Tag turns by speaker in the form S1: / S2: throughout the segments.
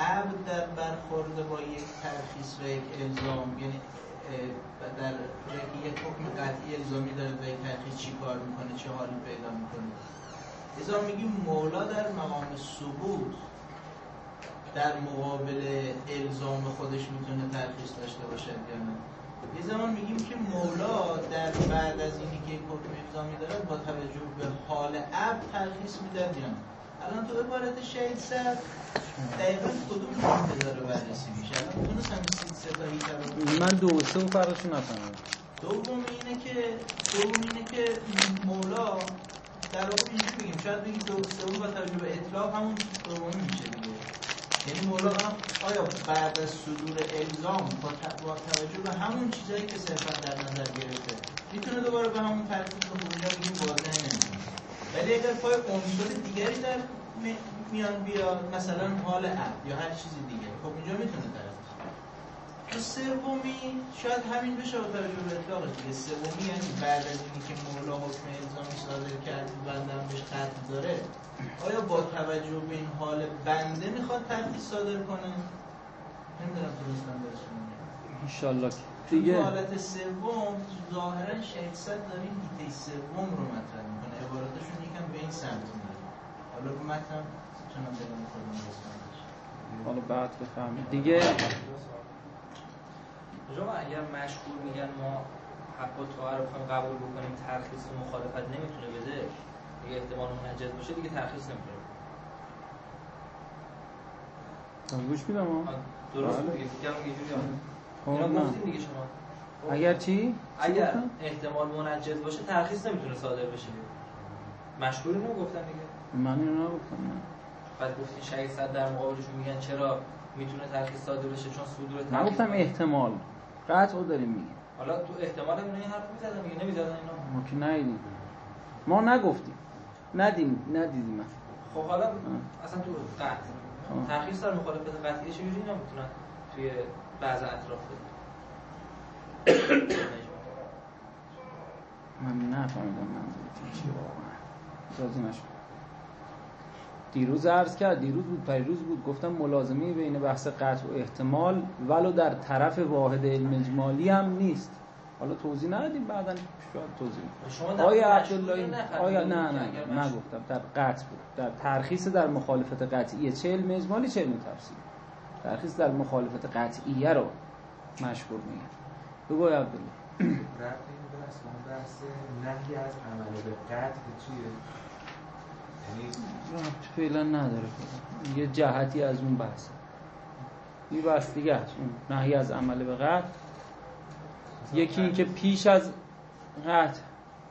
S1: عبد در برخورد با یک ترخیص و یک الزام، یعنی در یک حکم قطعی الزامی داره و یک ترخیص چی کار میکنه، چه حالی پیدا میکنه. لذا میگیم مولا در مقام ثبوت در مقابل الزام خودش میتونه ترخیص داشته باشه یا نه. یه زمان میگیم که مولا در بعد از اینی که حکم الزامی داره با توجه به حال عبد ترخیص میده یا نه. الان تو عبارت شهید سر دقیقا کدوم نکته داره بررسی میشه؟ الان میتونستم سه تا هیچ
S2: من 2 و 3 و فرقشون نفهمیدم.
S1: دوم اینه که مولا در واقع اینجوری بگیم، شاید بگیم دوم با توجه به اطلاق همون دومی میشه دیگه. یعنی مولا آیا بعد از صدور الزام با توجه به همون چیزایی که صرفا در نظر گرفته میتونه دوباره به همون ترتیب خروجا بگیم واضح نمیشه. ولی اگر پای عنصر دیگری در میان بیاد، مثلا حال عبد یا هر چیزی دیگه، خب اینجا میتونه طرف. سومی شاید همین بشه با توجه به اطلاقش دیگه. سومی یعنی بعد از اینی که مولا حکم الزامی صادر کرد بندم بهش قطع داره، آیا با توجه به این حال بنده میخواد ترخیص صادر کنه؟ نمیدونم درستم برسون
S2: انشالله دیگه.
S1: حالت سوم ظاهرا شهید صد داریم ایده سوم رو مطرح میکنه، عباراتشون یکم به این سمت میره. حالا رو متن چنان دارم خودم رسن بشه،
S2: حالا بعد بفهمید دیگه.
S3: شما اگر مشهور میگن ما حق و طاعه رو بخوایم قبول بکنیم، ترخیص و مخالفت نمیتونه بده، دیگه احتمال منجز باشه دیگه ترخیص نمیتونه بده.
S2: گوش میدم ها.
S3: درست دیگه. دیگه یه جوری اینا گفتین دیگه شما.
S2: اگر چی؟
S3: اگر احتمال منجز باشه ترخیص نمیتونه صادر بشه. مشهور اینو گفتن دیگه.
S2: من اینو نگفتم.
S3: بعد گفتین شهید صد در مقابلشون میگن چرا میتونه ترخیص صادر بشه، چون صدور ترخیص.
S2: نگفتم احتمال. قطعا داریم میگیم.
S3: حالا تو احتمال این حرف میزدن میگه نمیزدن اینا.
S2: ما که ندیدیم. ما نگفتیم. ندیدیم.
S3: خب حالا اصلا تو قطع ترخیص در مخالفت قطعی چجوری نمیتونن توی بعض اطراف بده؟
S2: من نفهمیدم منظورتون چیه واقعا. اجازه نشد. دیروز عرض کرد، دیروز بود پریروز بود، گفتم ملازمه بین بحث قطع و احتمال ولو در طرف واحد علم اجمالی هم نیست. حالا توضیح ندادیم، بعداً شاید توضیح. آیا عبدالله آیا نه نگفتم، در قطع بود، در ترخیص در مخالفت قطعیه، چه علم اجمالی چه علم تفصیلی. ترخیص در مخالفت قطعیه رو مشهور میگن. بگو عبدالله.
S4: رفت این بحث نهی از عمل به قطع چیه؟
S2: فعلا نداره، یه جهتی از اون بحث یه بحث دیگه هست، اون نهی از عمل به قطع. یکی این که پیش از قطع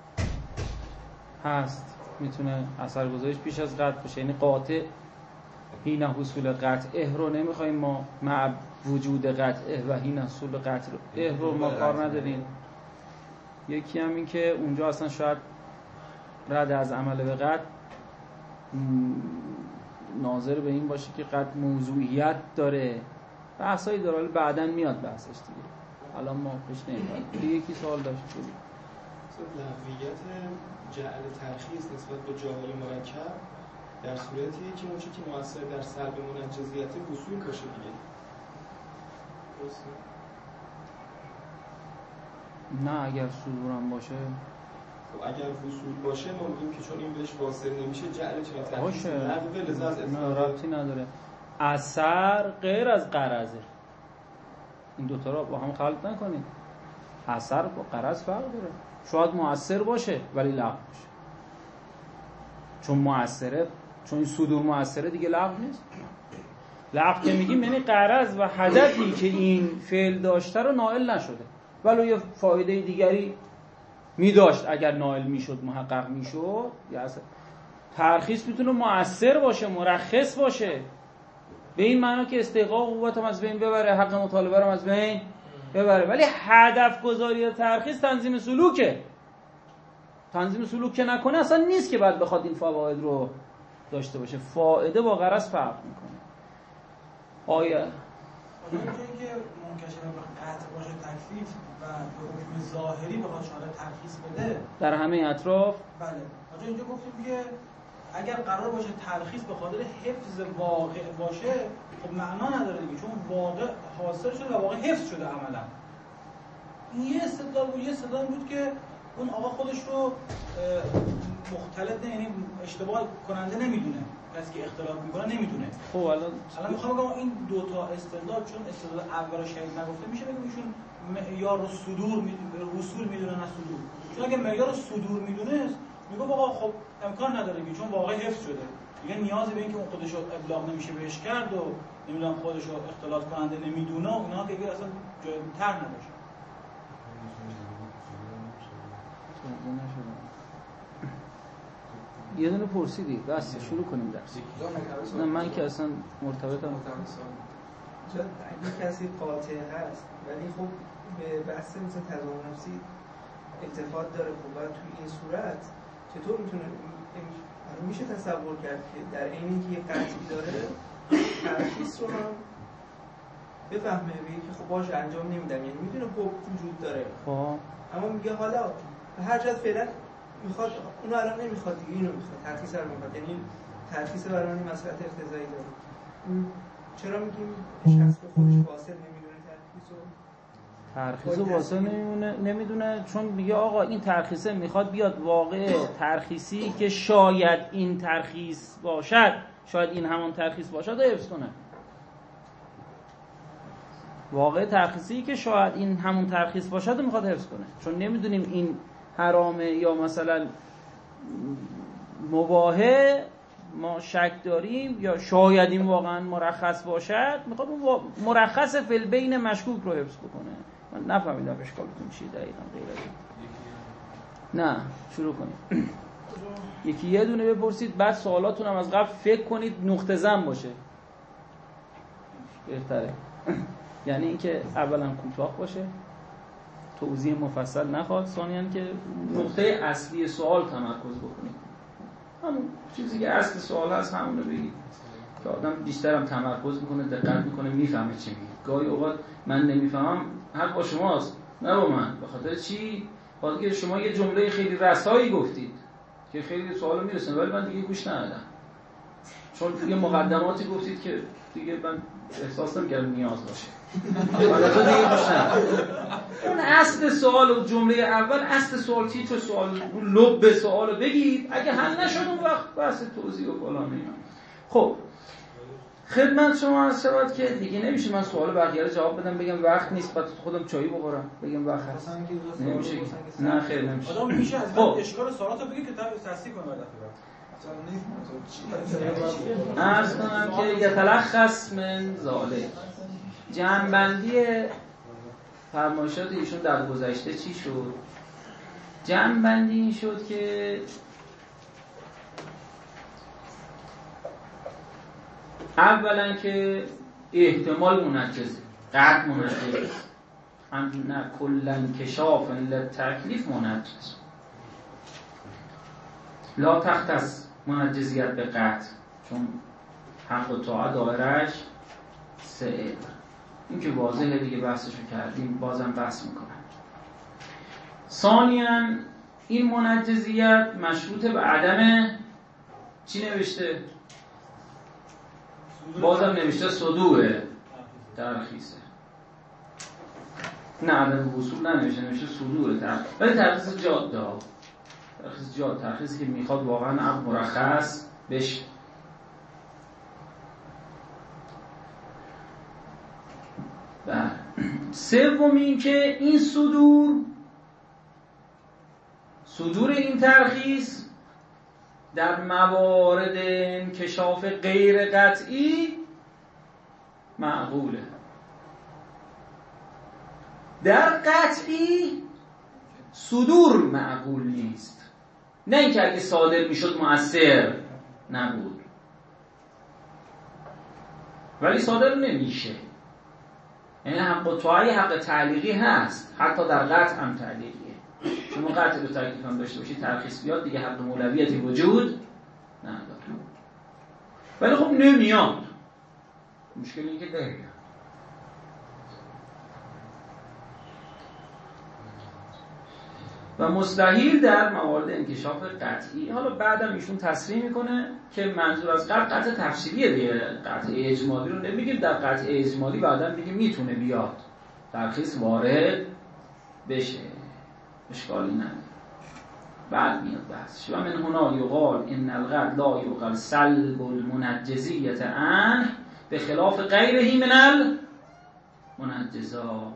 S2: هست میتونه اثرگذاریش پیش از قطع باشه، یعنی قاطع هین حصول قطعه رو نمیخوایم ما مع وجود قطعه و هین حصول قطعه رو ما کار نداریم. یکی هم این که اونجا اصلا شاید رد از عمل به قطع ناظر به این باشه که قد موضوعیت داره، بحثایی داره، حالا بعداً میاد بحثش دیگه، الان ما پیش نمیاد. یکی سوال داشت بودی
S5: نحویت جعل ترخیص نسبت به جاهای مرکب در صورتیه که اون چیزی که مؤثر در سلب منجزیت وصول باشه دیگه. درسته؟
S2: نه اگر صدورم باشه.
S5: خب اگر وصول باشه ما میگیم که چون این بهش واصل نمیشه جعل چنین ترخیص
S2: باشه،
S5: لغو لذا از
S2: نه ربطی نداره. اثر غیر از غرضه، این دوتا رو با هم خلط نکنید. اثر با غرض فرق داره. شاید مؤثر باشه ولی لغو باشه، چون مؤثره، چون این صدور مؤثره دیگه لغو نیست. لغو که میگیم یعنی غرض و هدفی که این فعل داشته رو نائل نشده، ولی یه فایده دیگری میداشت، اگر نائل میشد محقق میشد. یا اصلا ترخیص میتونه مؤثر باشه، مرخص باشه، به این معنا که استحقاق قوت هم از بین ببره، حق مطالبه هم از بین ببره. ولی هدف گذاری ترخیص تنظیم سلوکه. تنظیم سلوک که نکنه اصلا نیست که بعد بخواد این فواید رو داشته باشه. فائده با غرض فرق میکنه. آیا
S6: اینکه منکشف به قطع باشه تکلیف و به حکم ظاهری بخواد شارع ترخیص بده
S2: در همه اطراف؟
S6: بله. آجا اینجا گفتیم دیگه اگر قرار باشه تلخیص به خاطر حفظ واقع باشه خب معنا نداره دیگه، چون واقع حاصل شده و واقع حفظ شده عملا. این یه استدلال بود. یه استدلال بود که اون آقا خودش رو مختلط یعنی اشتباه کننده نمیدونه، کسی که اختلاف میکنه نمیدونه.
S2: خب الان
S6: میخوام بگم این دو تا استدلال، چون استدلال اول شهید نگفته میشه بگم ایشون معیار رو صدور رسول میدونه نه صدور. چون اگه معیار رو صدور میدونست میگه آقا خب امکان نداره که چون واقعا حفظ شده دیگه نیازی به این که اون خودش رو ابلاغ نمیشه بهش کرد و نمیدونم خودش رو اختلاط کننده نمیدونه و اینا که اصلا جای تر نداشت.
S2: یه دونه پرسیدی بس شروع کنیم درس. نه من که اصلا مرتبطم.
S7: چون اگه کسی قاطع هست ولی خب به بحث مثل تضامن نفسی التفات داره، خب باید توی این صورت چطور میشه تصور کرد که در این اینکه یه قطعی داره ترخیص رو هم بفهمه بگه که خب باشه انجام نمیدم، یعنی میدونه حکم وجود داره اما میگه حالا به هر جهت فعلا میخواد اونو الان نمیخواد دیگه اینو میخواد، ترخیص رو میخواد، یعنی ترخیص برای من مسئله اقتضایی داره. چرا میگیم شخص به خودش واصل نمیدونه
S2: ترخیصو واصل نمیدونه چون میگه آقا این ترخیصه میخواد بیاد واقع ترخیصی که شاید این ترخیص باشد، شاید این همون ترخیص باشد و حفظ کنه. واقع ترخیصی که شاید این همون ترخیص باشد و میخواد حفظ کنه، چون نمیدونیم این حرامه یا مثلا مباحه، ما شک داریم یا شاید این واقعا مرخص باشد، میخواد اون مرخص فی البین مشکوک رو حفظ بکنه. من نفهمیدم اشکالتون چیه دقیقاً غیر از این. نه شروع کنید. یکی یه دونه بپرسید بعد سوالاتون هم از قبل فکر کنید نقطه زن باشه بهتره. یعنی اینکه اولا کوتاه باشه، توضیح مفصل نخواد، ثانیاً که نقطه اصلی سوال تمرکز بکنید. همون چیزی که اصل سوال هست همون رو بگید که آدم بیشتر هم تمرکز میکنه، دقت میکنه، میفهمه چی میگه. گاهی اوقات من نمیفهمم حق با شماست نه با من. به خاطر چی؟ خاطر که شما یه جمله خیلی رسایی گفتید که خیلی سوالو میرسه ولی من دیگه گوش ندادم، چون دیگه مقدماتی گفتید که دیگه من احساس نمی‌کردم نیاز باشه. حالا تو دیگه گوش ندادم. اون اصل سوال و جمله اول اصل سوال چی؟ تو سوال لب سوالو بگید، اگه حل نشد اون وقت بحث توضیح و فلان اینا. خب خدمت شما عرض شود که دیگه نمیشه من سوال بقیه رو جواب بدم بگم وقت نیست بعد خودم چایی بخورم بگم وقت هست. نمیشه. نه خیر نمیشه.
S6: آدم میشه از من اشکال سوالاتو بگی که تصحیح کنه بعد
S2: عرض کنم که یتلخص من ذالک جمع‌بندی فرمایشات ایشون در گذشته چی شد؟ جمع‌بندی این شد که اولا که احتمال منجزه، قطع منجزه، هم نه کلن کشاف للتکلیف منجز، لا تختص منجزیت به قطع، چون حق و طاعت دایرش سه. این که واضحه دیگه بحثشو کردیم، بازم بحث میکنم. ثانیاً این منجزیت مشروط به عدم چی نوشته؟ بازم نوشته صدور ترخیصه، نه عدم وصول نوشته صدور ترخیص، ولی ترخیص جاده ها، ترخیص جاده، ترخیصی که میخواد واقعا عقد مرخص بشه. سوم این که این صدور این ترخیص در موارد انکشاف غیر قطعی معقوله، در قطعی صدور معقول نیست. نه اینکه اگه صادر میشد مؤثر نبود، ولی صادر نمیشه. یعنی حق و طاعی حق تعلیقی هست، حتی در قطع هم تعلیقیه. شما قطع رو تکلیف هم داشته باشید ترخیص بیاد دیگه حق مولویتی وجود نداره، ولی خب نمیاد. مشکلی اینه که نمیاد. و مستحیل در موارد انکشاف قطعی. حالا بعدم ایشون تصریح میکنه که منظور از قطع تفصیلیه دیگه، قطع اجمالی رو نمیگیم. در قطع اجمالی بعدم میگیم میتونه بیاد ترخیص وارد بشه، اشکالی نداره. بعد میاد بحثش. و من هنا یقال ان القطع لا یقال سلب المنجزیت عنه به خلاف غیره من المنجزات.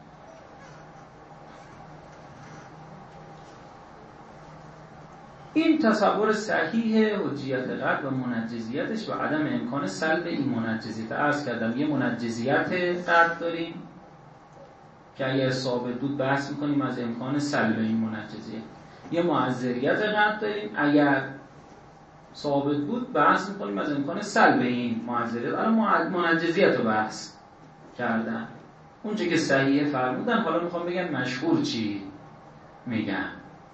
S2: این تصور صحیح حجیت قطع و منجزیتش و عدم امکان سلب این منجزیت. عرض کردم یه منجزیت قطع داریم که اگر ثابت بود بحث میکنیم از امکان سلب این منجزیت. یه معذریت قطع داریم، اگر ثابت بود بحث میکنیم از امکان سلب این معذریت. الان منجزیت رو بحث کردن، اونچه که صحیح فرمودن. حالا میخوام بگم مشهور چی میگن.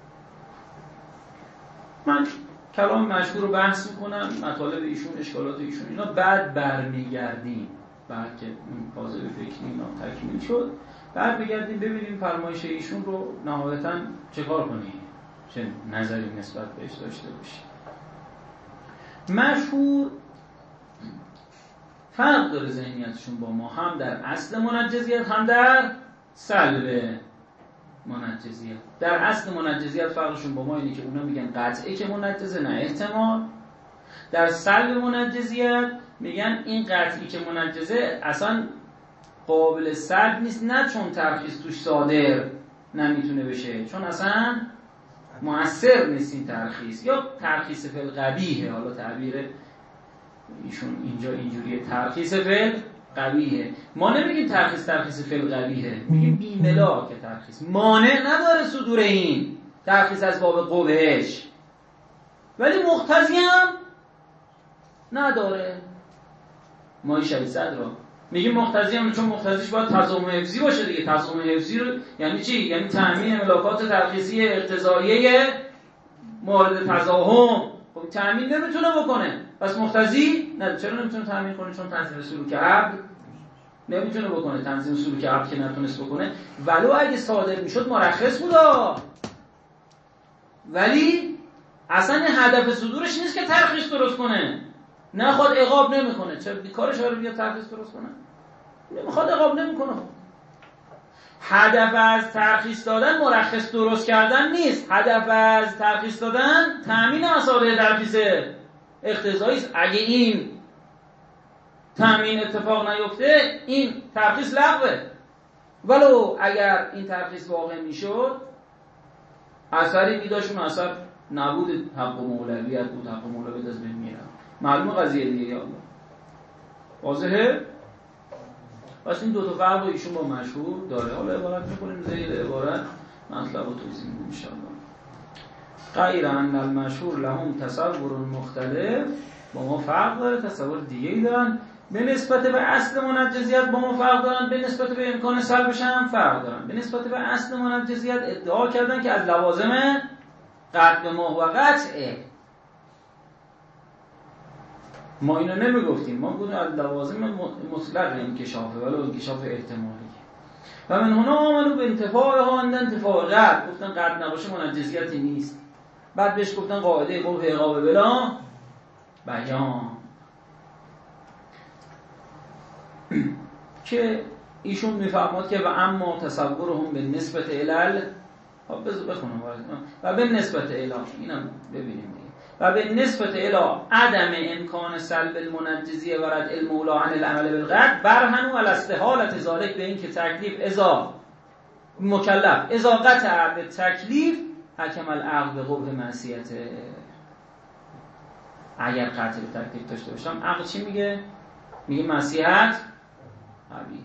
S2: من کلام مشهور رو بحث میکنم، مطالب ایشون، اشکالات ایشون، اینا بعد برمیگردیم، بعد که اون کاذب فکری اینا تکمیل شد برمیگردیم ببینیم فرمایش ایشون رو نهایتاً چه کار کنیم، چه نظری نسبت بهش داشته باشیم. مشهور فرق داره ذهنیتشون با ما، هم در اصل منجزیت هم در سلب منجزیت. در اصل منجزیت فرقشون با ما اینه که اونا میگن قطعه که منجزه، نه احتمال. در سلب منجزیت میگن این قطعی که منجزه اصلا قابل سلب نیست، نه چون ترخیص توش صادر نمیتونه بشه، چون اصلا مؤثر نیست این ترخیص، یا ترخیص فی القبیح. حالا تعبیر ایشون اینجا اینجوریه، ترخیص فی قبیحه. ما نمیگیم ترخیص فی القبیحه، میگیم بیملاک ترخیص. مانع نداره صدور این ترخیص از باب قبحش، ولی مقتضی هم نداره. ما این شبیه صد رو میگیم مقتضی هم، چون مقتضیش باید تضامن حفظی باشه دیگه. تضامن حفظی رو یعنی چی؟ یعنی تأمین ملاکات ترخیصی اقتضاییه مورد تضاهم. خب تأمین نمیتونه بکنه، پس مقتضی نه. چرا نمیتونه تأمین کنه؟ چون تنظیم سلوک عقد نمیتونه بکنه. تنظیم سلوک عقد که نتونست بکنه، ولو اگه صادر میشد مرخص بودا، ولی اصلا هدف صدورش نیست که ترخیص درست کنه. نخواد عقاب نمیکنه. چرا کارش رو بیاد ترخیص درست کنه؟ نمیخواد عقاب نمیکنه. هدف از ترخیص دادن مرخص درست کردن نیست. هدف از ترخیص دادن تأمین مصالح ترخیص اقتضایی است. اگه این تأمین اتفاق نیفته این ترخیص لغوه. ولو اگر این ترخیص واقع میشد اثری میداشون، اثر نبود حق و مولویت بود، حق و مولویت از بین میره. معلومه قضیه دیگه یا الله واضحه؟ پس این دو تا فرق ایشون با مشهور داره. حالا عبارت میکنیم زیر عبارت مطلب رو توضیح میدیم ان شاء الله. غیر ان المشهور لهم تصور مختلف، با ما فرق داره، تصور دیگه ای دارن. به نسبت به اصل منجزیت با ما فرق دارن، به نسبت به امکان سلبش هم فرق دارن. به نسبت به اصل منجزیت ادعا کردن که از لوازم قطع ما و قطعه. ما اینو نمیگفتیم، ما گفتیم از لوازم مطلق انکشافه، ولی انکشاف احتمالی. و من هنا آمنو به انتفاع ها اند انتفاع قطع، گفتن قطع نباشه منجزیتی نیست. بعد بهش گفتن قاعده قبح عقاب بلا بیان، که ایشون میفرماد که و اما تصورهم به نسبت علل، بخونم و به نسبت الی، اینم ببینیم دیگه. و به نسبت الی عدم امکان سلب المنجزیه و رد المولا عن العمل بالقطع برهنوا علی استحالة ذلک، به این که تکلیف اذا مکلف اذا قطع به تکلیف حکم العقد به قبح معصیته. اگر قطع به تکلیف داشته باشم، عقل چی میگه؟ میگه معصیت قبیحه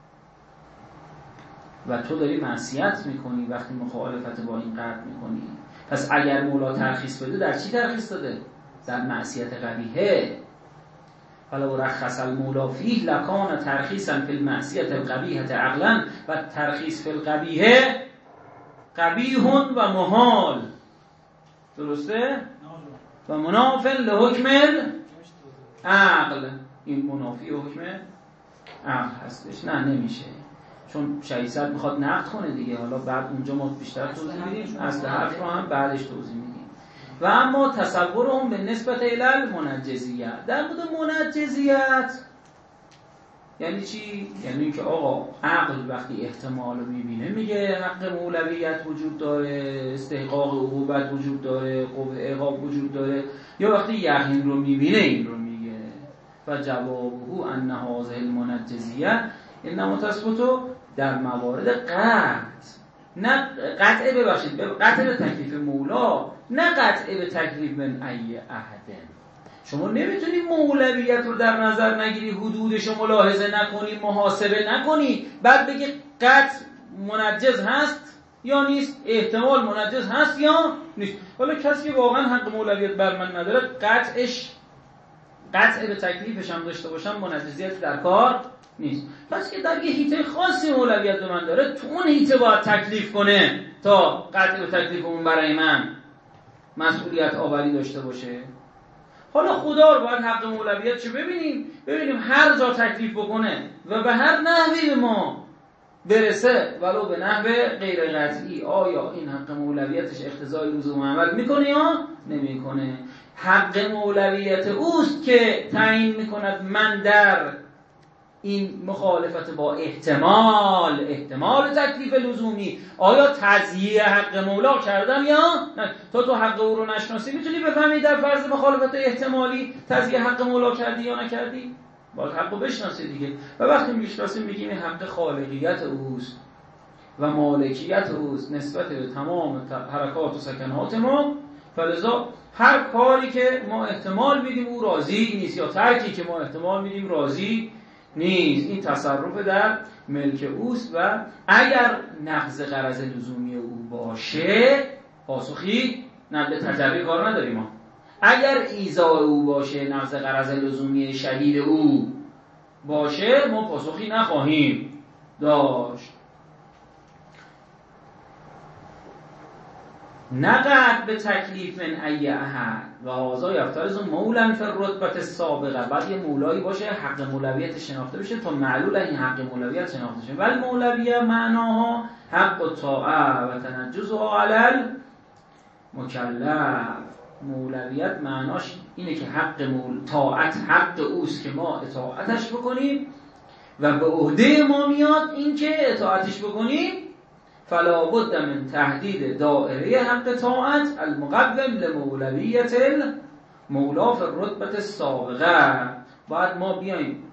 S2: و تو داری معصیت میکنی وقتی مخالفت با این قطع میکنی. پس اگر مولا ترخیص بده، در چی ترخیص داده؟ در معصیت قبیحه. فلو رخص المولا فیه لکان ترخیصا فی المعصیت القبیحه عقلا و ترخیص فی القبیحه قبیح و محال. درسته؟ و مناف لحکم عقل. این منافی حکم عقل هستش. نه نمیشه، چون شهیصد میخواد نقد کنه دیگه، حالا بعد اونجا ما بیشتر توضیح میدیم، اصل حرف رو هم بعدش توضیح میدیم. و اما تصورهم به نسبت علل منجزیت. در مورد منجزیت یعنی چی؟ یعنی اینکه آقا عقل وقتی احتمال رو میبینه میگه حق مولویت وجود داره، استحقاق عقوبت وجود داره، قوه عقاب وجود داره، یا وقتی یقین رو میبینه این رو میگه. و جوابه ان هذه المنجزیه انما تثبت در موارد قطع، نه قطع قطع به تکلیف مولا، نه قطع به تکلیف من ای احد. شما نمیتونی مولویت رو در نظر نگیری، حدودش رو ملاحظه نکنی، محاسبه نکنی، بعد بگی قطع منجز هست یا نیست، احتمال منجز هست یا نیست. حالا کسی که واقعا حق مولویت بر من نداره، قطع به تکلیفش هم داشته باشم منجزیت در کار نیست. کسی که در یه حیطه خاصی مولویت به من داره، تو اون حیطه باید تکلیف کنه تا قطع به تکلیف اون برای من مسئولیت آوری داشته باشه. حالا خدا رو باید حق مولویتشو ببینیم هر جا تکلیف بکنه و به هر نحوی به ما برسه، ولو به نحو غیر قطعی، آیا این حق مولویتش اقتضای لزوم عمل میکنه یا نمیکنه. حق مولویت اوست که تعیین میکند من در این مخالفت با احتمال تکلیف لزومی آیا تضییع حق مولا کردم یا نه. تو حق او رو نشناسی میتونی بفهمی در فرض مخالفت احتمالی تضییع حق مولا کردی یا نکردی؟ باید حق رو بشناسی دیگه. و وقتی میشناسیم میگیم این حق خالقیت اوست و مالکیت اوست نسبت به تمام حرکات و سکنات ما. فلذا هر کاری که ما احتمال میدیم او راضی نیست، یا ترکی که ما احتمال میدیم راضی نیست، این تصرف در ملک اوست. و اگر نقض غرض لزومی او باشه، پاسخی نه به تجربه کار نداریم ما. اگر ایذاء او باشه، نقض غرض لزومی شدید او باشه، ما پاسخی نخواهیم داشت. نقد به تکلیف من ای احد و هذا یفترض مولا فی الرتبه السابقه. بعد یه مولایی باشه حق مولویت شناخته بشه تا معلول این حق مولویت شناخته شه. ولی مولویه معناها حق الطاعه و تنجزها علی المکلف. مولویت معناش اینه که حق طاعت حق اوست که ما اطاعتش بکنیم و به عهده ما میاد این که اطاعتش بکنیم. فلا بد من تحدید دائره حق طاعت المقوم لمولویت المولا فی الرتبه السابقه. باید ما بیایم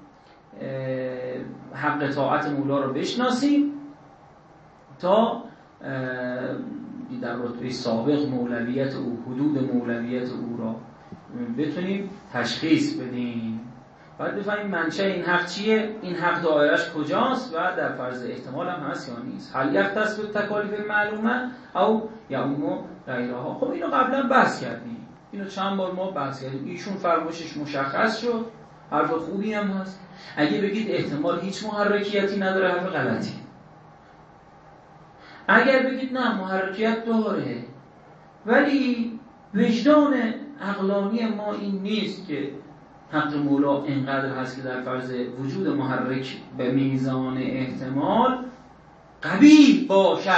S2: حق طاعت مولا رو بشناسیم تا در رتبه سابق مولویت او، حدود مولویت او را بتونیم تشخیص بدیم. باید بفهمیم منشأ این حق چیه، این حق دایرش کجاست و در فرض احتمال هم هست یا نیست. هل یختص بالتکالیف معلومه او یعم غیرها. خب اینو قبلا بحث کردیم، اینو چند بار ما بحث کردیم. ایشون فرمایشش مشخص شد، حرف خوبی هم هست. اگه بگید احتمال هیچ محرکیتی نداره، حرف غلطی. اگر بگید نه محرکیت داره ولی وجدان عقلانی ما این نیست که حق مولا اینقدر هست که در فرض وجود محرک به میزان احتمال قبیح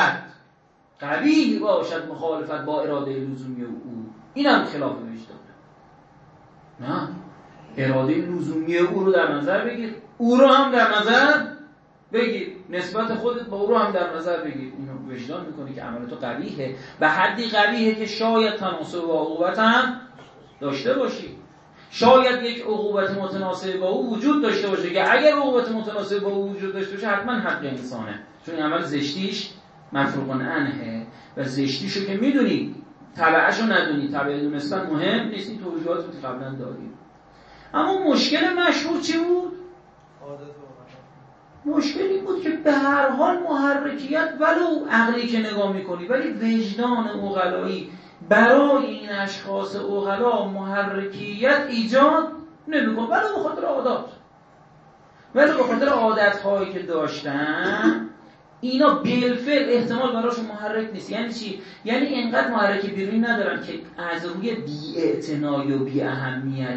S2: باشد مخالفت با اراده لزومی او، این هم خلاف وجدان. نه، اراده لزومی او رو در نظر بگیر، او رو هم در نظر بگیر، نسبت خودت با او رو هم در نظر بگیر. اینو وجدان میکنی که عمل تو قبیحه، به حدی قبیحه که شاید تناسب با عقوبت هم داشته باشی. شاید یک عقوبت متناسب با او وجود داشته باشه که اگر عقوبت متناسب با او وجود داشته باشه حتما حق انسانه، چون این عمل زشتیش مفروغ عنه و زشتیشو که میدونی تبعشو ندونی، تبع دونستن مهم نیست. این توضیحات رو قبلا دادیم. اما مشکل مشهور چی بود؟ مشکل این بود که به هر حال محرکیت ولو عقلی که نگاه میکنی ولی وجدان عقلایی برای این اشخاص عقلا محرکیت ایجاد نمیکنه، ولو به خاطر عادات، ولو به خاطر عادت‌هایی که داشتن اینا بالفعل احتمال براشون محرک نیست. یعنی چی؟ یعنی اینقدر محرک بیرونی ندارن که از روی بی‌اعتنایی و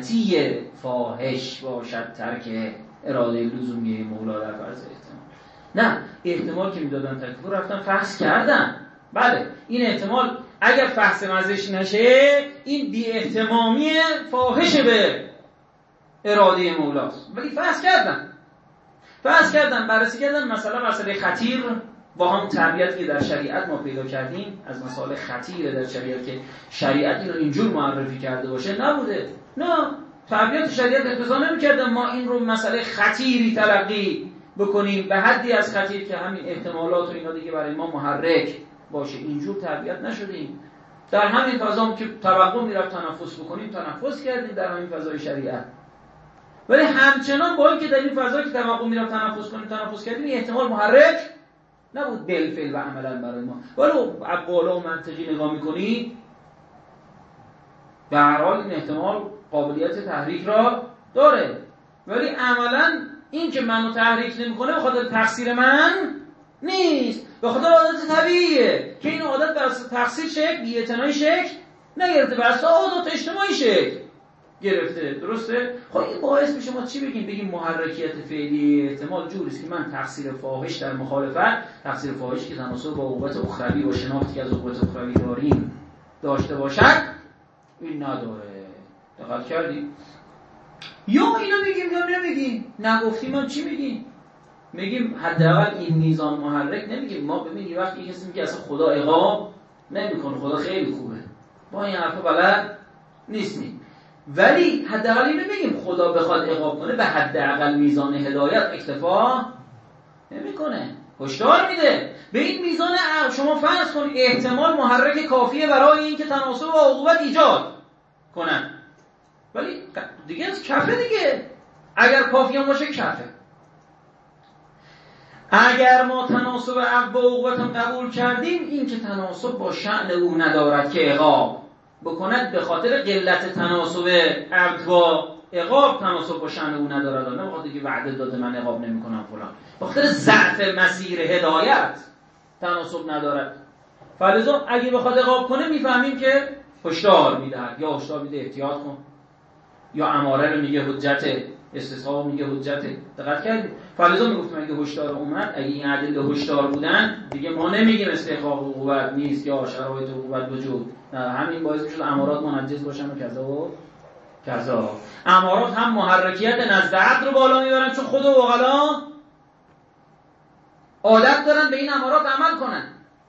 S2: بی‌اهمیتی فاحش باشد ترک اراده لزومی مولا در فرض احتمال. نه، احتمال که میدادن تکلیف رو رفتن فحص کردن. بله این احتمال اگر فحص مزش نشه این بی احتمامی فاحش به اراده مولاست، ولی فحص کردن بررسی کردن مسئله خطیر با هم تربیتی که در شریعت ما پیدا کردیم از مسائل خطیر در شریعت که شریعت این رو اینجور معرفی کرده باشه نبوده. نه، تربیت شریعت اقتضا نمی‌کرده ما این رو مسئله خطیری تلقی بکنیم به حدی از خطیر که همین احتمالات و اینا دیگه برای ما محرک باشه. اینجور تربیت نشدیم. در همین فضا که توقع میرفت تنفس بکنیم تنفس کردیم در همین فضای شریعت، ولی همچنان با اینکه در این فضایی که توقع میرفت تنفس کنیم تنفس کردیم این احتمال محرک نبود بالفعل و عملا برای ما. ولی بالا و منطقی نگاه میکنی به هر حال این احتمال قابلیت تحریک را داره، ولی عملا این که منو تحریک نمیکنه به خاطر تقصیر من نیست، به خاطر عادت طبیعیه که این عادت بر اساس تقصیر شکل بی‌اعتنایی شکل نگرفته، بر اساس عادت اجتماعی شکل گرفته. درسته؟ خب این باعث میشه ما چی بگیم محرکیت فعلی احتمال جوریست که من تقصیر فاحش در مخالفت، تقصیر فاحشی که تناسب با عقوبت اخروی و شناختی که از عقوبت اخروی داریم داشته باشد این نداره. دقت کردی؟ یا اینو میگیم یا نمیگیم. نگفتیم ما چی میگیم؟ میگیم حداقل این میزان محرک نمیگیم. ما ببین یه وقتی کسی میگه اصلا خدا عقاب نمیکنه، خدا خیلی خوبه، با این حرفا بلد نیستیم، ولی حداقل اینو میگیم خدا بخواد عقاب کنه به حداقل میزان هدایت اکتفا نمیکنه، هشدار میده به این میزان. شما فرض کن احتمال محرک کافیه برای اینکه تناسب با عقوبت ایجاد کنن، ولی دیگه از کفه دیگه. اگر کافی هم باشه کفه. اگر ما تناسب عقب با عقوبت هم قبول کردیم این که تناسب با شأن او ندارد که عقاب بکند، به خاطر قلت تناسب عقب با عقاب تناسب با شأن او ندارد، نه بخاطر که وعده داده من عقاب نمی‌کنم فلان، به خاطر ضعف مسیر هدایت تناسب ندارد. فلذا اگه بخواد عقاب کنه میفهمیم که هشدار میدهد، یا هشدار میده احتیاط کن، یا اماره رو میگه حجت، استثناء میگه حجت. دقت کردید؟ فلذا میگفتم اگه هشدار اومد، اگه این ادله هشدار بودن دیگه ما نمیگیم استحقاق عقوبت نیست یا شرایط عقوبت وجود، نه، همین باعث میشد امارات منجز باشن و کذا و کذا. امارات هم محرکیت نزد عقل رو بالا میبرن چون خود عقلا عادت دارن به این امارات عمل کنن،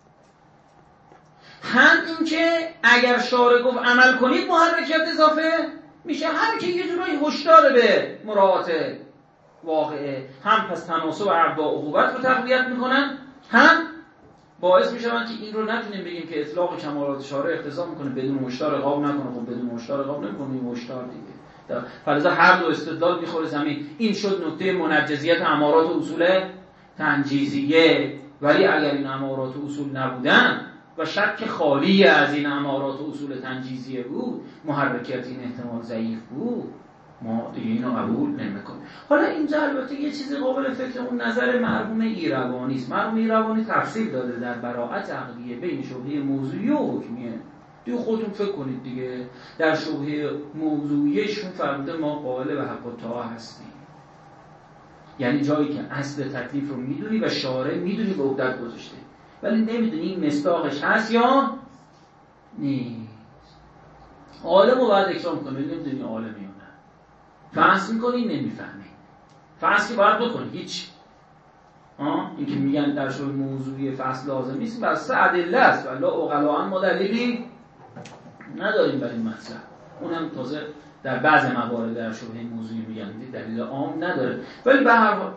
S2: هم این که اگر شارع گفت عمل کنید محرکیت اضافه میشه، هم که یه جورایی هشدار به مراعات واقعه، هم پس تناسب عقب با عقوبت رو تقویت میکنن، هم باعث میشن که این رو نتونیم بگیم که اطلاق کمالات شارع اقتضا میکنه بدون هشدار عقاب نکنه. خب بدون هشدار عقاب نمیکنه، این هشدار دیگه. فلذا هر دو استدلال میخوره زمین. این شد نکته منجزیت امارات و اصول تنجیزیه. ولی اگر این امارات و اصول نبودن و شک خالی از این امارات و اصول تنجیزیه بود، محرکیت این احتمال ضعیف بود، ما دیگه اینو قبول نمی‌کنیم. حالا اینجا البته یه چیزی قابل فکر اون نظر مرحوم ایروانی است. مرحوم ایروانی تفصیل داده در براءت عقلیه بین شبهه موضوعی و حکمیه. دیگه خودتون فکر کنید دیگه. در شبهه موضوعیشون فرموده ما قائل به حق و طاعه هستیم، یعنی جایی که اصل تکلیف رو میدونی و شارع میدونی به عهدت گذاشته، ولی نمیدونی این مصداقش هست یا نیست. عالم رو باید اکرام کنی، نمیدونی عالمی یا نه. فحص میکنی نمیفهمی، فحص که باید بکنی هیچ. این که میگن در شبهه موضوعی فحص لازم نیست، بس ادله است والله عقلاً ما دلیلی نداریم برای این مطلب. اونم تازه در بعض موارد در شبهه موضوعی میگن دلیل عام نداره. ولی به هر حال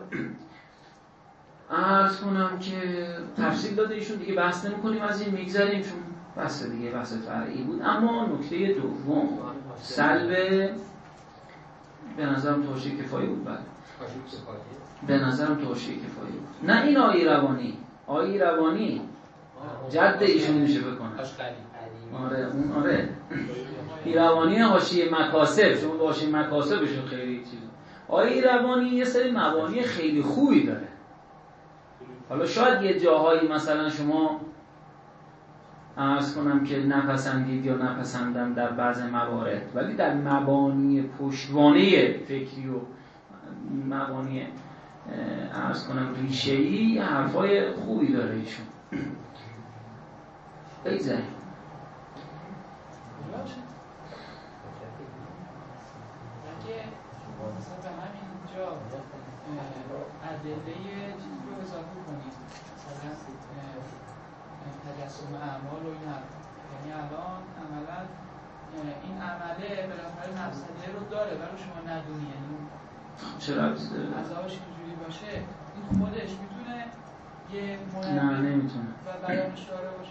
S2: عرض کنم که تفصیل داده ایشون، دیگه بحث نمی‌کنیم از این، میگذاریم چون بحث دیگه بحث فرعی بود. اما نکته دوم سلب به نظرم توشیح کفایی بود. بعد به نظرم توشیح کفایی بود. نه این آیی روانی جد ایشون میشه بکنه. آره اون آره ایروانی حاشیه مکاسب، شما حاشیه مکاسبشون خیلی چیز. ایروانی یه سری مبانی خیلی خوبی داره. حالا شاید یه جاهایی مثلا شما عرض کنم که نپسندید یا نپسندم در بعض موارد، ولی در مبانی پشتوانه فکری و مبانی عرض کنم ریشه‌ای حرفای خوبی داره ایشون. بگذاریم
S8: اگه مثلا به همین جا ادله چیزی رو اضافه کنیم، مثلا تجسم اعمال و این حرف، یعنی الان عملا این عمله بالاخره مفسده رو داره ولی شما ندونی، یعنی
S2: چرا داره؟
S8: عذابش اینجوری باشه این خودش میتونه یه
S2: نه نمیتونه
S8: و بیانش داره باشه.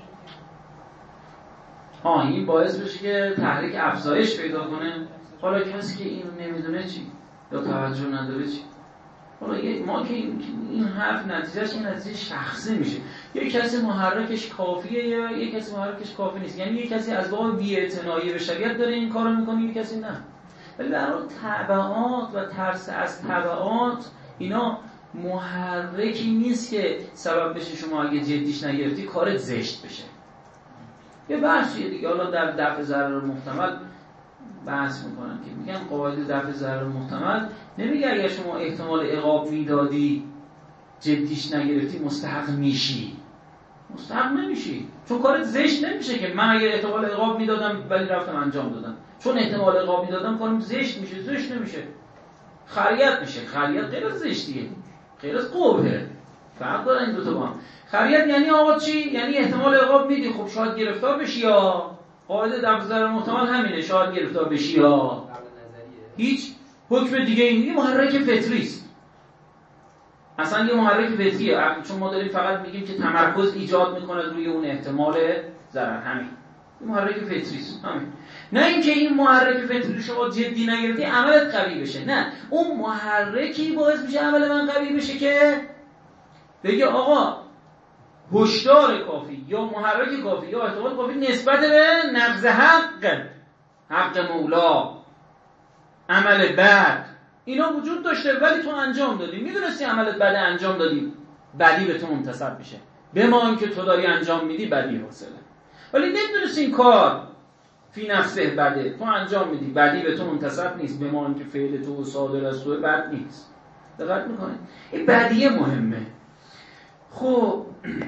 S2: این باعث بشه که تحریک افزایش پیدا کنه. حالا کسی که اینو نمیدونه چی؟ یا توجه نداره چی؟ حالا ما که این حرف نتیجهش این نتیجه شخصی میشه. یک کسی محرکش کافیه یا یک کسی محرکش کافی نیست. یعنی یک کسی از باب بی‌اعتنایی به شریعت داره این کارو میکنه، یک کسی نه. ولی در واقع تبعات و ترس از تبعات اینا محرکی نیست که سبب بشه شما اگه جدیش نگرفتی کارت زشت بشه. یه بحثیه دیگه. حالا در دفع ضرر محتمل بحث میکنن که میگن قواعد دفع ضرر محتمل نمیگه اگر شما احتمال عقاب میدادی جدیش نگرفتی مستحق میشی. مستحق نمیشی چون کارت زشت نمیشه که من اگر احتمال عقاب میدادم ولی رفتم انجام دادم. چون احتمال عقاب میدادم کارم زشت میشه. زشت نمیشه، خریت میشه. خریت غیر از زشتیه، غیر از قبحه. فرق داره این دوتا با هم. خریت یعنی آقا چی؟ یعنی احتمال عقاب میدی، خب شاید گرفتار بشی یا قاعده دفع ضرر محتمل همینه، شاید گرفتار بشی یا هیچ حکم دیگه. این محرک فطری است، اصلا یه محرک فطریه. چون ما داریم فقط میگیم که تمرکز ایجاد میکنه روی اون احتمال ضرر، همین این محرک فطری است، همین. نه اینکه این محرک فطری شما جدی نگرفتی عملت قوی بشه، نه، اون محرکی باعث میشه عمل من قوی بشه که بگه آقا هشدار کافی یا محرک کافی یا احتمال کافی نسبت به نقض حق مولا، عمل بد، اینا وجود داشته ولی تو انجام دادی. میدونستی عملت بد انجام دادی، بدی به تو منتسب میشه. به ما اینکه تو داری انجام میدی بدی حاصله، ولی نمیدونستی این کار فی نفسه بده، تو انجام میدی بدی به تو منتسب نیست. به ما اینکه فعل تو صادر از تو بد نیست. دقت میکنید؟ این بدیه مهمه. خب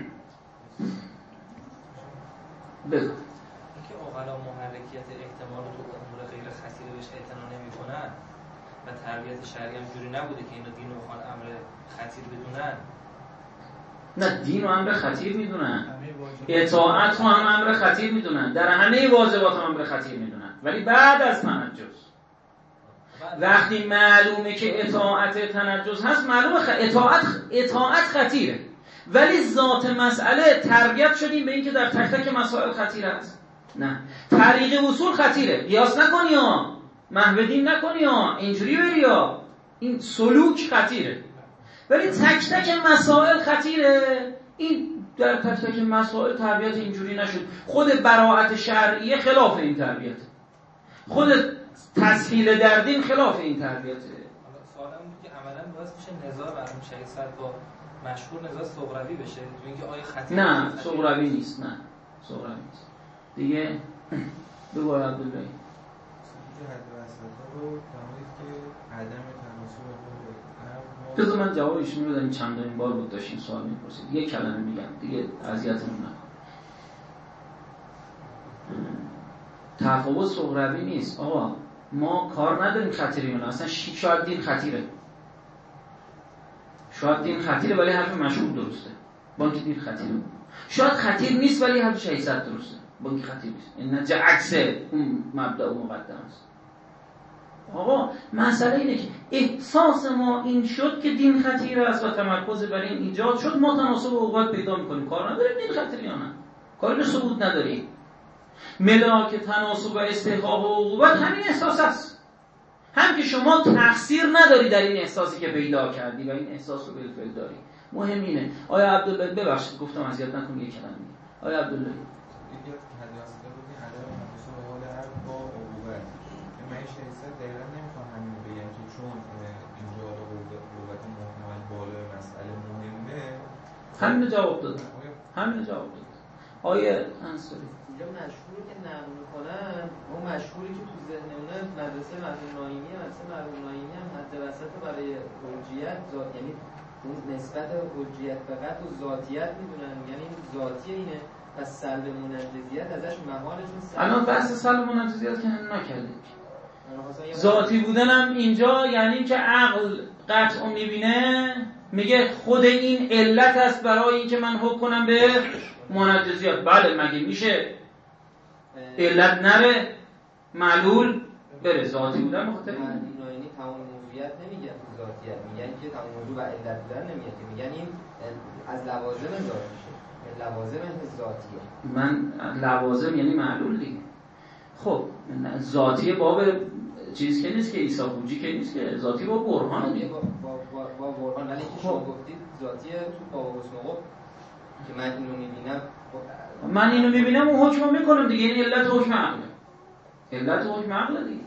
S2: بگو
S3: اینکه اوغلا محرکیت احتمال تو امور غیر خطیره بهش اعتنا نمی‌کنن و تربیت شرعی هم جوری نبوده که اینا دین رو بخوان امر خطیر بدونن.
S2: نه، دین رو امر خطیر میدونن، اطاعت رو هم امر خطیر میدونن، در همه واجبات هم امر خطیر میدونن، ولی بعد از تنجز. وقتی معلومه که اطاعت تنجز هست، معلومه اطاعت خطیره، ولی ذات مسئله تربیت شدیم به این که در تک تک مسائل خطیر است. نه، طریق وصول خطیره، قیاس نکنی ها، محو نکنی ها، اینجوری بری ها، این سلوک خطیره، ولی تک تک مسائل خطیره. این در تک تک مسائل تربیت اینجوری نشد. خود براءت شرعیه خلاف این تربیت، خود تسهیل در دین خلاف این تربیته.
S3: سوالم بود که عملاً باعث میشه نزاع بر اون شریعت سر با مشهور نزاع صغروی بشه، تو اینکه آیا خطیر
S2: نه صغروی نیست، نه صغروی نیست دیگه. بگو عبدالله
S4: که حد وسطا رو فهمید که عدم تناسب
S2: بذار من جوابش میدم. این چندمین بار بود داشتین سوال میپرسید، یک کلمه میگم دیگه اذیتمون نکن. تفاوت صغروی نیست آقا، ما کار نداریم خطیری منه. اصلا شاید دین خطیره، شاید دین خطیره ولی حرف مشهور درسته، با اینکه دین خطیره. شاید خطیر نیست ولی حرف شایسته درسته، با اینکه خطیر نیست. این نتیجه عکس اون مبدأ و مقدم است. آقا مسئله اینه که احساس ما این شد که دین خطیره است و تمرکز بر این ایجاد شد، ما تناسب عقوبت پیدا میکنیم. کار نداریم دین خطیره یا نه، کاری به ثبوت نداریم. ملاک تناسب و استحقاق و عقوبت همین احساس است. هم که شما تقصیر نداری در این احساسی که پیدا کردی و این احساس رو بالفعل داری. مهم اینه. آیا عبدالله ببخشید گفتم اذیت نکن، یک کلمه میگم. آیا عبدالله
S4: یکی از حدیثات بود که عدم تناسب حال هر با عقوبت. من شخصا دقیقاً نمیخوام همین رو بگم که چون اینجا عقوبت محتمل بالای مسئله مهمه.
S2: همین جواب دادم. همین جواب دادم. آیا انصاری
S9: اینجا مشهوری که نقل میکنن، اون مشهوری که تو ذهن اونه مدرسه مرحوم نایمی هم هست. مرحوم نایمی هم خط وسط برای حجیت ذات، یعنی اون نسبت حجیت فقط و ذاتیت میدونن، یعنی ذاتی اینه، پس سلب منجزیت ازش محالشون
S2: الان بحث سلب منجزیت که نکردیم. ذاتی بودنم اینجا یعنی که عقل قطع میبینه، میگه خود این علت است برای اینکه من حکم کنم به منجزیت. بله مگه میشه علت نره معلول بره؟ ذاتی بودن بخاطر
S9: یعنی تمام موضوعیت نمیگن تو ذاتیت، میگن که تمام موضوع و علت بودن نمیگن، که میگن این از لوازم ذات میشه، لوازم ذاتیه.
S2: من لوازم یعنی معلول دیگه. خب ذاتی باب چیز که نیست که عیسی خوجی که نیست که، ذاتی با برهان دیگه.
S9: با برهان، ولی که شما گفتید ذاتیه تو باب حسن که من اینو میبینم،
S2: من اینو میبینم اون حکم میکنم دیگه. این علت حکم عقله، علت حکم عقله دیگه.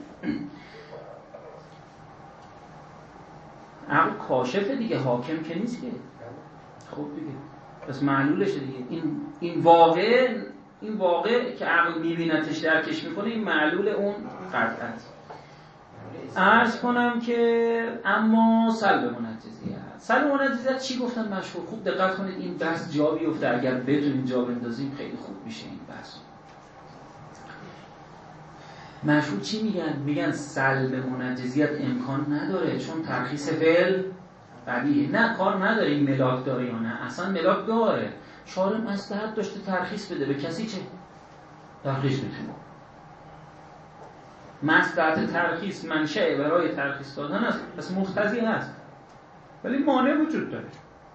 S2: عقل کاشفه دیگه، حاکم که نیست که. خب دیگه پس معلولشه دیگه. این واقع که عقل میبینتش درکش میکنه، این معلول اون قطعت. عرض کنم که اما سلب منجزیت چی گفتن مشهور؟ خوب دقت کنید این بحث جا بیفته، اگر بتونیم جا بندازیم خیلی خوب میشه این بحث. مشهور چی میگن؟ میگن سلب منجزیت امکان نداره چون ترخیص فعل قبیه. نه کار نداره این ملاک داره یا نه، اصلا ملاک داره. شارع مصلحت داشته ترخیص بده، به کسی چه؟ ترخیص میتونه. مصلحت ترخیص منشأ برای ترخیص دادن است، پس مقتضی هست، ولی مانع وجود داره.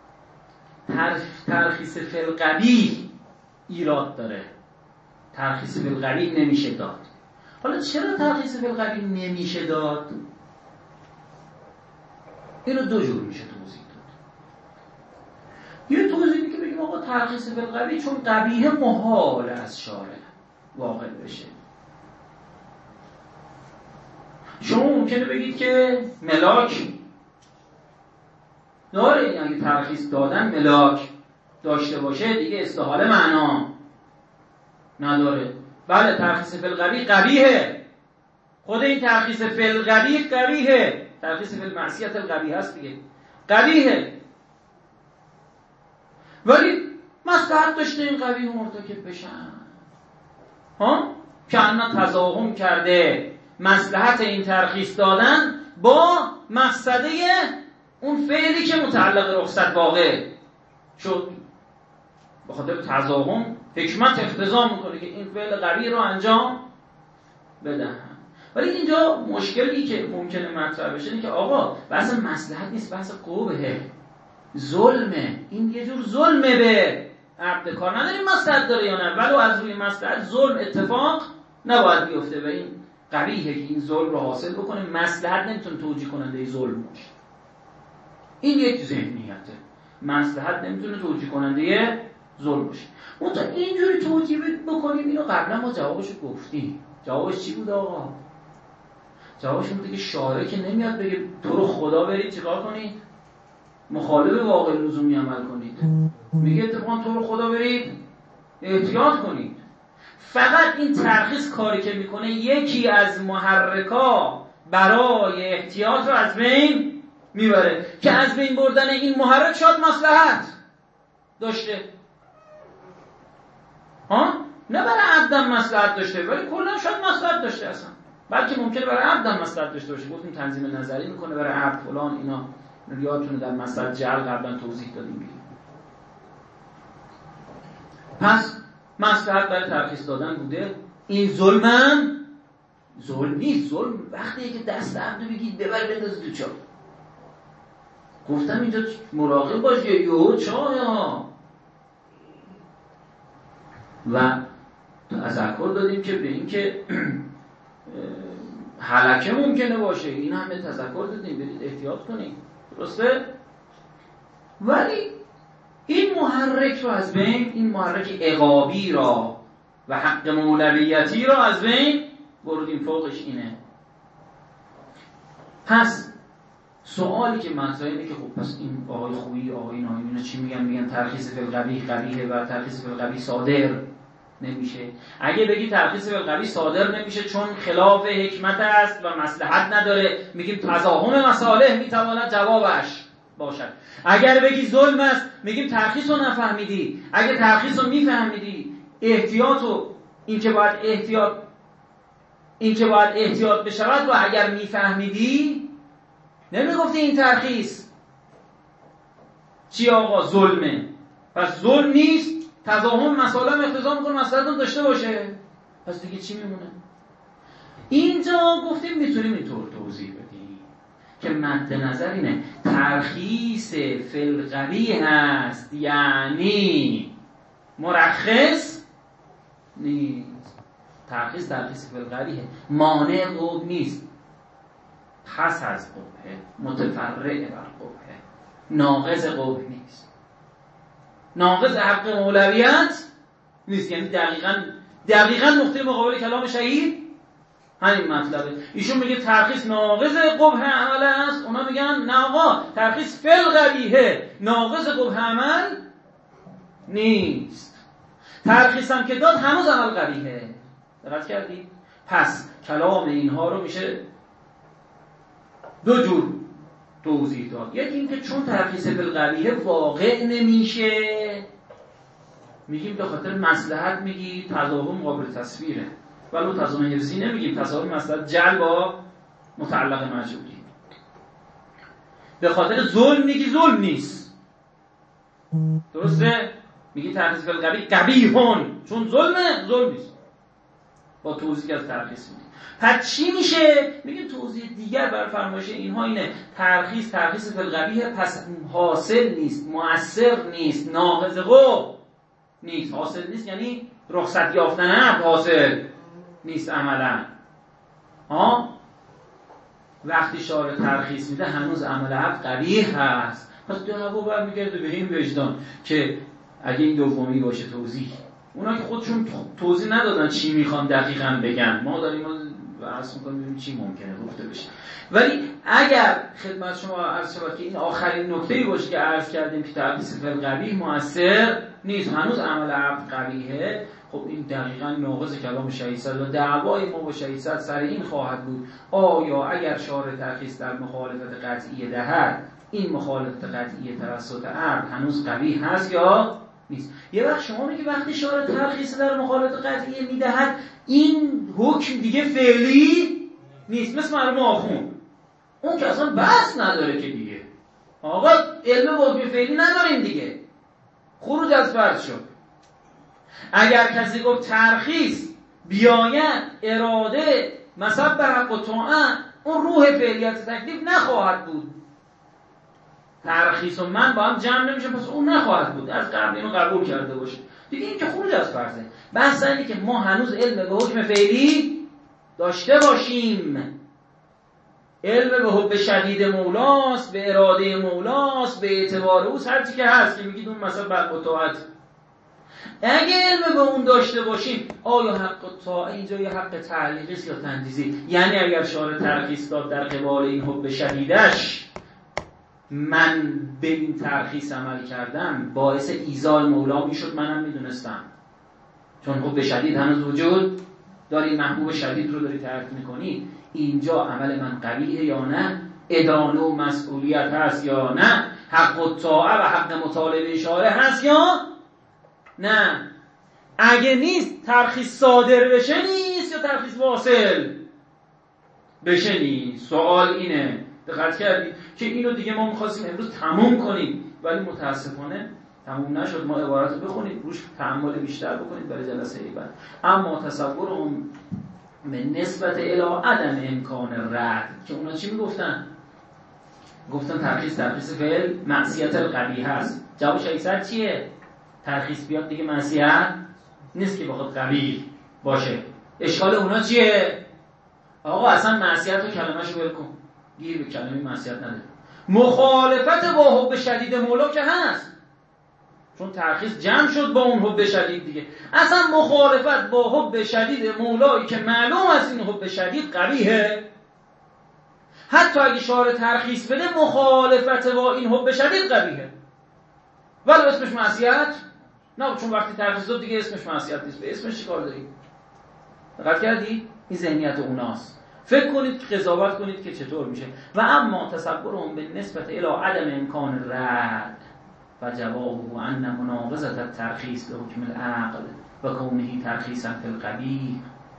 S2: ترخیص فی القبیح ایراد داره، ترخیص فی القبیح نمیشه داد. حالا چرا ترخیص فی القبیح نمیشه داد؟ اینو دو جور میشه توضیح داد. یه توضیحی که بگیم آقا ترخیص فی القبیح چون قبیح محال از شارع واقع بشه. شما ممکنه بگید که ملاک داره، یعنی ترخیص دادن ملاک داشته باشه دیگه استحاله معنا نداره. بله ترخیص فی القبیح قبیحه، خود این ترخیص فی القبیح قبیحه، ترخیص فی المعصیت القبیح هست دیگه، قبیحه، ولی مصلحت داشته این قبیح مرتکب بشن. که انا تضاهم کرده مصلحت این ترخیص دادن با مقصده اون فعلی که متعلق رخصت واقع شد. به خاطر تضاهم حکمت اقتضا میکنه که این فعل قبیح رو انجام بدن. ولی اینجا مشکلی که ممکنه مطرح بشه اینه که آقا بحث مصلحت نیست، بحث قبحه، ظلمه. این یه جور ظلمه به عبد. کار نداریم مصلحت داره یا نه، ولی از روی مصلحت ظلم اتفاق نباید بیفته و این قبیحه که این ظلم رو حاصل بکنه. مصلحت نمیتونه توجیه کننده ظلم باشه. این یک ذهنیته، مصلحت نمیتونه توجیه کننده ظلم باشه. اون تا اینجوری توجیه بکنیم، اینو قبلا ما جوابشو گفتیم. جوابش چی بود آقا؟ جوابش این بود که شارع که نمیاد بگه تو رو خدا برید چیکار کنید؟ مخالف واقع لزومی عمل کنید. میگه اتفاقا تو رو خدا برید احتیاط کنید. فقط این ترخیص کاری که میکنه یکی از محرکا برای احتیاط رو از بین میبره، که از بین بردن این محرک شاید مصلحت داشته. نه برای عبدم مصلحت داشته، ولی کلا شاید مصلحت داشته اصلا، بلکه ممکنه برای عبدم مصلحت داشته باشه. گفتیم تنظیم نظری میکنه برای عبد فلان، اینا یادتونه در مسئله جعل قبلا توضیح دادیم. پس مصلحت برای ترخیص دادن بوده. این ظلمم ظلم نیست. ظلم وقتیه که دست عبدو بگید ببر بنداز تو چاه. گفتم اینجا مراقب باش یهو چاه. و تذکر دادیم که به این که هلکه ممکنه باشه، این همه تذکر دادیم برید احتیاط کنید، درسته؟ ولی این محرک رو از بین، این محرک عقابی را و حق مولویتی را از بین بردیم. فوقش اینه. پس سوالی که مطرحه اینه که خب پس این آقای خویی، آقای ناهین اینا چی میگن؟ میگن ترخیص فی القبیح قبیحه و ترخیص فی القبیح صادر نمیشه. اگه بگی ترخیص بالقوی صادر نمیشه چون خلاف حکمت است و مصلحت نداره، میگیم تزاحم مصالح میتواند جوابش باشد. اگر بگی ظلم است، میگیم ترخیص رو نفهمیدی. اگه ترخیص رو میفهمیدی، احتیاط و این که باید احتیاط بشود و اگر میفهمیدی نمیگفتی این ترخیص چی آقا ظلمه. پس ظلم نیست، تزاحم مصالح اقتضا میکنه مصلحت هم داشته باشه، پس دیگه چی میمونه؟ اینجا گفتیم میتونیم اینطور توضیح بدیم که مد نظر اینه ترخیص فی القوی هست، یعنی مرخص نیست. ترخیص فی القویه، مانع قبح نیست، پس از قبحه، متفرع بر قبحه، ناقض قبح نیست، ناقض حق مولویت نیست. یعنی دقیقاً نقطه مقابل کلام شهید همین مطلبه. ایشون میگه ترخیص ناقض قبح عمل است، اونا میگن نه آقا ترخیص فی القبیحه، ناقض قبح عمل نیست. ترخیص هم که داد هنوز عمل قبیحه. دقت کردید؟ پس کلام اینها رو میشه دو جور توضیح داد. یکی اینکه چون ترخیص فی القبیحه واقع نمیشه، میگیم به خاطر مصلحت، میگی تزاحم قابل تصویره، ولو تزاحم حفظی نمیگیم، تزاحم مصلحت جلب با متعلق مجهولی. به خاطر ظلم میگی ظلم نیست، درسته؟ میگی ترخیص فی القبیح قبیحون، چون ظلم نیست، با توضیح از ترخیص میگیم. پس چی میشه؟ میگیم توضیح دیگر بر فرمایش اینها اینه ترخیص فی القبیح پس حاصل نیست، مؤثر نیست، ناقض قبح نیست. حاصل نیست یعنی رخصت یافتن عبد حاصل نیست عملا. وقتی شارع ترخیص میده هنوز عمل عبد قبیح هست. پس دعوا برمیگرده به این وجدان که اگه این دومی باشه توضیح، اونا که خودشون توضیح ندادن چی میخوان دقیقاً بگن، ما داریم بحث میکنیم ببینیم چی ممکنه گفته بشه. ولی اگر خدمت شما عرض شود که این آخرین نکته‌ای باشه که عرض کردیم که ترخیص فی القبیح مؤثر نیست، هنوز عمل عبد قبیحه، خب این دقیقاً ناقض کلام شهید صد و دعوای ما با شهید صد سر این خواهد بود آیا اگر شارع ترخیص در مخالفت قطعی دهد، این مخالفت قطعی توسط عبد هنوز قبیح هست یا نیست. یه وقت شما میگی وقتی شارع ترخیص در مخالفت قطعی میدهد این حکم دیگه فعلی نیست، مثل مرحوم آخوند اون که اصلا بحث نداره که دیگه آقا علم حکم فعلی نداریم دیگه، خروج از فرض شد. اگر کسی گفت ترخیص بیاید اراده مصب بر حق و طاعت، اون روح فعلیت تکلیف نخواهد بود. ترخیص و من با هم جمع نمیشه، پس اون نخواهد بود، از قبل اینو قبول کرده باشه دیگه. این که خروج از فرضه. بحث اینه که ما هنوز علم به حکم فعلی داشته باشیم، علم به حب شدید مولاست، به اراده مولاست، به اعتبار اوست، هر چی که هست که میگید اون مثلا بر مطاعت. اگه علم به اون داشته باشیم، آیا حق طاعه اینجا یه حق تعلیقی است یا تنجیزی؟ یعنی اگر شارع ترخیص داد در قبال این حب شدیدش، من به این ترخیص عمل کردم باعث ایذال مولا میشد، منم میدونستم، چون حب شدید هنوز وجود داری، محبوب شدید رو داری ترک میکنی، اینجا عمل من قبیحه یا نه، ادانه و مسئولیت هست یا نه، حق الطاعه و حق مطالبه شارع هست یا نه. اگه نیست ترخیص صادر بشه نیست یا ترخیص واصل بشه نیست. سوال اینه، دقت کردید که اینو دیگه ما می‌خواستیم امروز تموم کنیم ولی متاسفانه تموم نشد. ما عبارت رو بخونیم روش تأمل بیشتر بکنید برای جلسه بعد. اما تصورم به نسبت الی عدم امکان رد که اونا چی میگفتن؟ گفتن ترخیص فعل معصیت القبیح هست. جواب شیصد چیه؟ ترخیص بیاد دیگه معصیت نیست که بخواد قبیح باشه. اشکال اونا چیه؟ آقا اصلا معصیت رو کلمه‌شو ول کن، گیر به کلمه معصیت نداره. مخالفت با حب شدید مولا که هست، چون ترخیص جمع شد با اون حب شدید دیگه. اصلا مخالفت با حب شدید مولایی که معلوم است این حب شدید قبیحه، حتی اگه شارع ترخیص بده مخالفت با این حب شدید قبیحه، ولی اسمش معصیت نه چون وقتی ترخیص داد دیگه اسمش معصیت نیست، به اسمش چیکار داری؟ دقت کردی؟ این ذهنیت اوناست. فکر کنید، قضاوت کنید که چطور میشه. و اما تصورهم به نسبت الی عدم امکان رد و جوابه ان مناقضه الترخیص به حکم العقل و کونه ترخیصا فی القبیح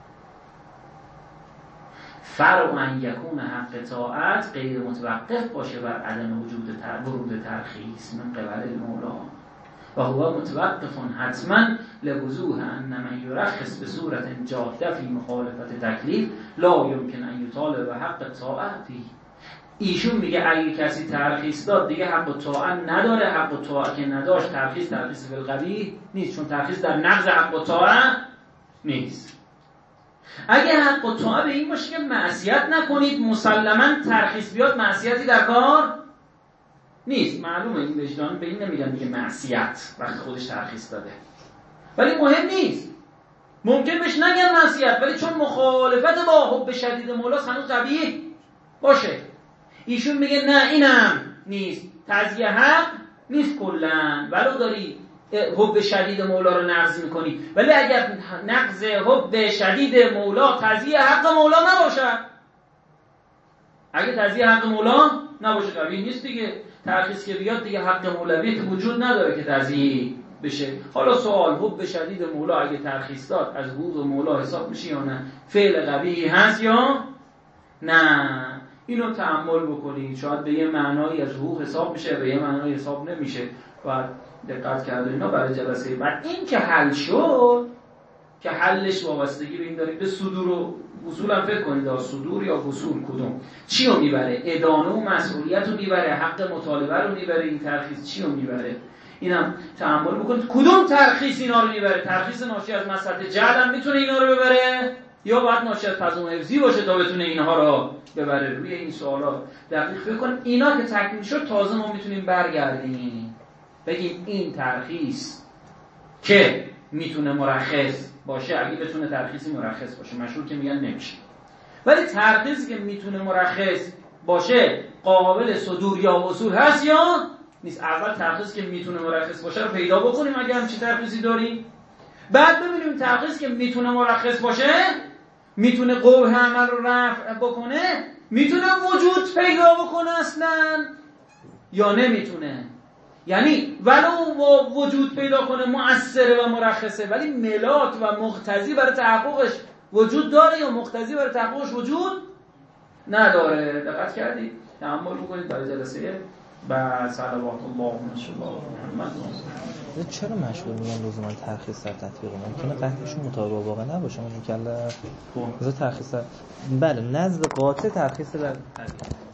S2: فرع ان یکون حق طاعت غیر متوقف باشه بر عدم وجود ورود ترخیص من قبل المولا و هو متوقف حتما لوضوح ان من یرخص به صورت جاده فی مخالفت تکلیف لا یمکن ان یطالب حق طاعتی. ایشون میگه اگه کسی ترخیص داد دیگه حق طاعت نداره، حق طاعت که نداشت ترخیص فی القبیح نیست، چون ترخیص در نقض حق طاعت نیست. اگه حق طاعت به این باشه که معصیت نکنید، مسلما ترخیص بیاد معصیتی در کار نیست. معلومه این وجدان به این نمیگن دیگه معصیت وقتی خودش ترخیص داده، ولی مهم نیست. ممکن بهش نگن معصیت ولی چون مخالفت با حب شدید مولاست هنوز قبیح باشه. ایشون میگه نه اینم نیست، تزییع حق نیست کلا، ولو داری حب شدید مولا رو نقض میکنی، ولی اگر نقض حب شدید مولا تزییع حق مولا نباشه، اگه تزییع حق مولا نباشه قبیح نیست دیگه. ترخیص که بیاد دیگه حق مولوی وجود نداره که تزییع بشه. حالا سوال حب شدید مولا اگه ترخیص داد از حقوق مولا حساب میشه یا نه؟ فعل قبیحی هست یا نه؟ اینو تأمل بکنید. شاید به یه معنایی از حقوق حساب میشه، به یه معنایی حساب نمیشه و دقت کرده اینا برای جلسه بعد. این که حل شد که حلش وابستگی به این داره به صدور و وصول هم فکر کنید، صدور یا وصول کدوم چی رو میبره؟ ادانه و مسئولیت رو میبره، حق مطالبه رو میبره، این ترخیص چی رو میبره؟ اینم تأمل بکنید کدوم ترخیص اینا رو میبره. ترخیص ناشی از مصلحت جهل هم میتونه اینا رو ببره یا باید ناشی از تضمین حفظی باشه تا بتونه اینها رو ببره؟ روی این سوالا دقیق فکر کنید. اینا که تکمیل شد تازه ما میتونیم برگردیم بگیم این ترخیص که میتونه مرخص باشه، اگه بتونه ترخیصی مرخص باشه، مشهور که میگن نمیشه، ولی ترخیصی که میتونه مرخص باشه قابل صدور یا وصول هست یا نیست. اول ترخیص که میتونه مرخص باشه رو پیدا بکنیم اگه همچین ترخیصی داریم، بعد ببینیم ترخیص که میتونه مرخص باشه میتونه قبح عمل رو رفع بکنه، میتونه وجود پیدا بکنه اصلا یا نمیتونه. یعنی ولو وجود پیدا کنه مؤثره و مرخصه، ولی ملاک و مقتضی برای تحققش وجود داره یا مقتضی برای تحققش وجود نداره. دقت کردید؟ تأمل بکنید برای جلسه بعد. صلوات الله علی محمد.
S10: چرا مشهور میگن لزوما ترخیص در تطبیق ممکنه قطعشون مطابق با واقع نباشه؟ ممکنه مثلا ترخیص بله نزد قاطع ترخیص در